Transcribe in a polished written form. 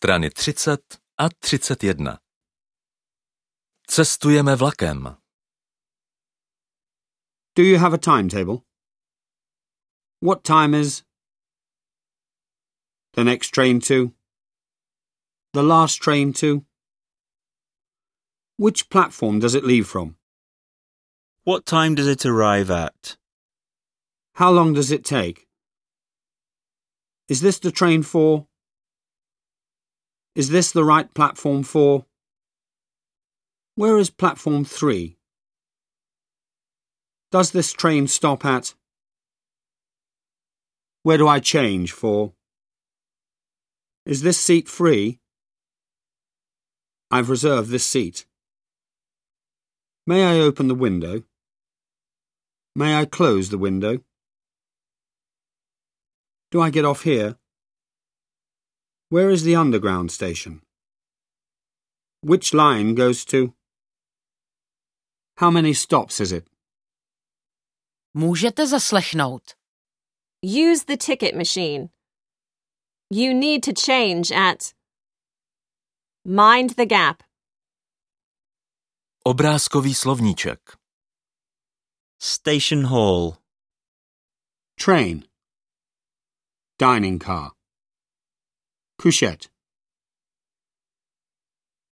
Strany 30 a 31. Cestujeme vlakem. Do you have a timetable? What time is the next train to? The last train to? Which platform does it leave from? What time does it arrive at? How long does it take? Is this the train for? Is this the right platform for? Where is platform 3? Does this train stop at? Where do I change for? Is this seat free? I've reserved this seat. May I open the window? May I close the window? Do I get off here? Where is the underground station? Which line goes to? How many stops is it? Můžete zaslechnout. Use the ticket machine. You need to change at. Mind the gap. Obrázkový slovníček. Station hall. Train. Dining car. Couchette.